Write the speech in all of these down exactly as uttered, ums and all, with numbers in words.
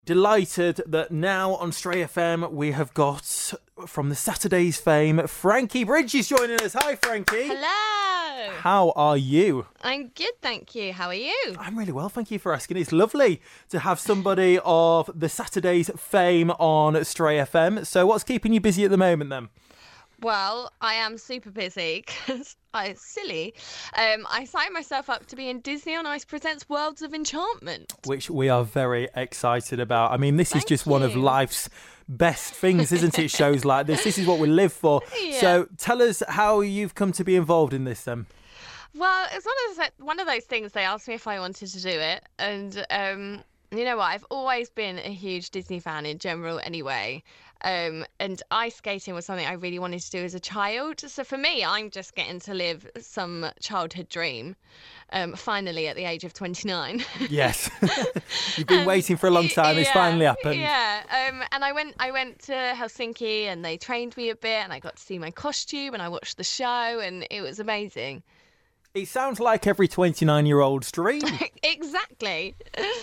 Delighted that now on Stray F M we have got, from the Saturday's fame, Frankie Bridges joining us. Hi, Frankie. Hello. How are you? I'm good, thank you. How are you? I'm really well, thank you for asking. It's lovely to have somebody of the Saturday's fame on Stray F M. So what's keeping you busy at the moment then? Well, I am super busy because I silly. Um, I signed myself up to be in Disney on Ice Presents Worlds of Enchantment, which we are very excited about. I mean, this Thank is just you. one of life's best things, isn't it? Shows like this. This is what we live for. Yeah. So tell us how you've come to be involved in this then. Well, it's one of those, one of those things. They asked me if I wanted to do it, and um, you know what? I've always been a huge Disney fan in general, anyway. Um, and ice skating was something I really wanted to do as a child. So for me, I'm just getting to live some childhood dream. Um, finally, at the age of twenty-nine. Yes, you've been and, waiting for a long time. Yeah, it's finally happened. Yeah, um, and I went. I went to Helsinki, and they trained me a bit, and I got to see my costume, and I watched the show, and it was amazing. It sounds like every twenty-nine-year-old's dream. Exactly.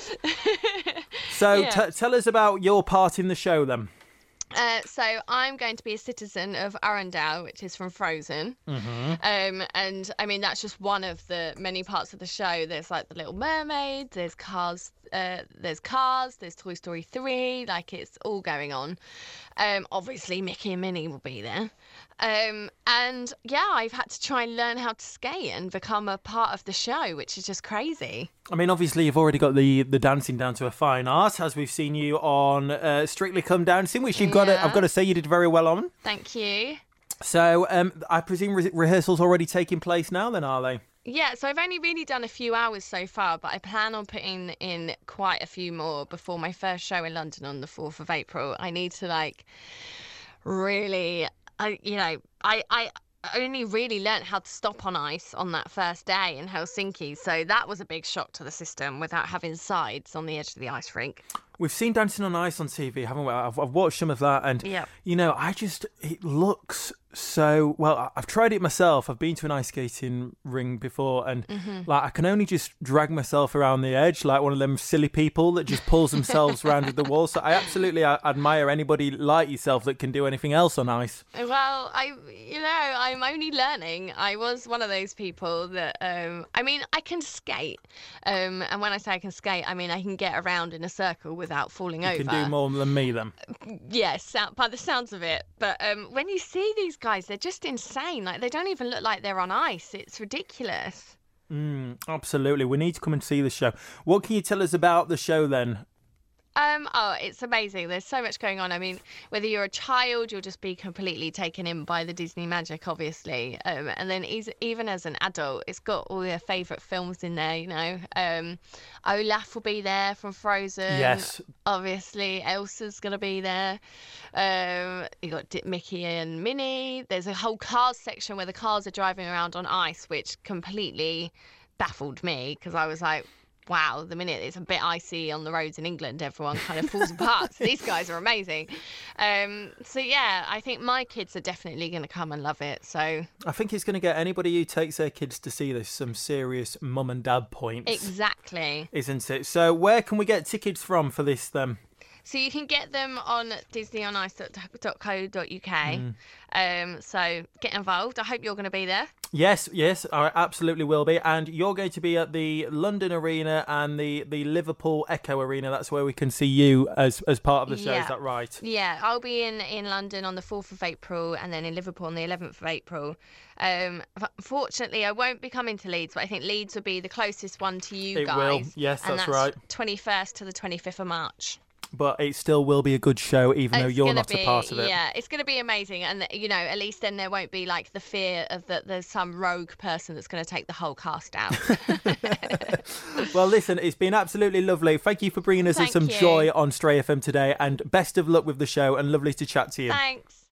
So Yeah. t- tell us about your part in the show then. Uh, so I'm going to be a citizen of Arendelle, which is from Frozen. Mm-hmm. Um, and I mean, that's just one of the many parts of the show. There's like the Little Mermaid, there's Cars, uh, there's Cars, there's Toy Story three, like it's all going on. Um, obviously Mickey and Minnie will be there. Um, and yeah, I've had to try and learn how to skate and become a part of the show, which is just crazy. I mean, obviously, you've already got the, the dancing down to a fine art, as we've seen you on uh, Strictly Come Dancing, which you've got to, Yeah. I've got to say you did very well on. Thank you. So um, I presume re- rehearsals already taking place now then, are they? Yeah, so I've only really done a few hours so far, but I plan on putting in quite a few more before my first show in London on the fourth of April. I need to, like, really, I, you know, I, I only really learnt how to stop on ice on that first day in Helsinki, so that was a big shock to the system without having sides on the edge of the ice rink. We've seen Dancing on Ice on T V, haven't we? I've, I've watched some of that, and, Yeah. you know, I just, it looks so, well, I- I've tried it myself. I've been to an ice skating ring before, and, like, I can only just drag myself around the edge like one of them silly people that just pulls themselves around the wall. So I absolutely I, admire anybody like yourself that can do anything else on ice. Well, I, you know, I'm only learning. I was one of those people that, um, I mean, I can skate. Um, and when I say I can skate, I mean I can get around in a circle without falling You over. can do more than me then. Yes, sound, by the sounds of it. But um, when you see these guys, they're just insane. Like, they don't even look like they're on ice. It's ridiculous. Mm, absolutely. We need to come and see the show. What can you tell us about the show then? Um, oh, it's amazing. There's so much going on. I mean, whether you're a child, you'll just be completely taken in by the Disney magic, obviously. Um, and then eas- even as an adult, it's got all your favourite films in there, you know. Um, Olaf will be there from Frozen. Yes. Obviously, Elsa's going to be there. Um, you got Di- Mickey and Minnie. There's a whole cars section where the cars are driving around on ice, which completely baffled me because I was like, wow, the minute it's a bit icy on the roads in England, everyone kind of falls apart. So these guys are amazing. Um, so, yeah, I think my kids are definitely going to come and love it. So I think it's going to get anybody who takes their kids to see this some serious mum and dad points. exactly. Isn't it? So where can we get tickets from for this then? So you can get them on disney on ice dot co dot uk. Mm. Um, so get involved. I hope you're going to be there. Yes, yes, I absolutely will be. And you're going to be at the London Arena and the, the Liverpool Echo Arena. That's where we can see you as as part of the show. Yeah. Is that right? Yeah, I'll be in, in London on the fourth of April and then in Liverpool on the eleventh of April. Um, unfortunately, I won't be coming to Leeds, but I think Leeds will be the closest one to you It guys. will. Yes, and that's that's right. twenty-first to the twenty-fifth of March. But it still will be a good show, even though It's you're gonna not be, a part of it. Yeah, it's going to be amazing. And, you know, at least then there won't be, like, the fear of that there's some rogue person that's going to take the whole cast out. Well, listen, it's been absolutely lovely. Thank you for bringing us Thank some you. joy on Stray F M today, and best of luck with the show, and lovely to chat to you. Thanks.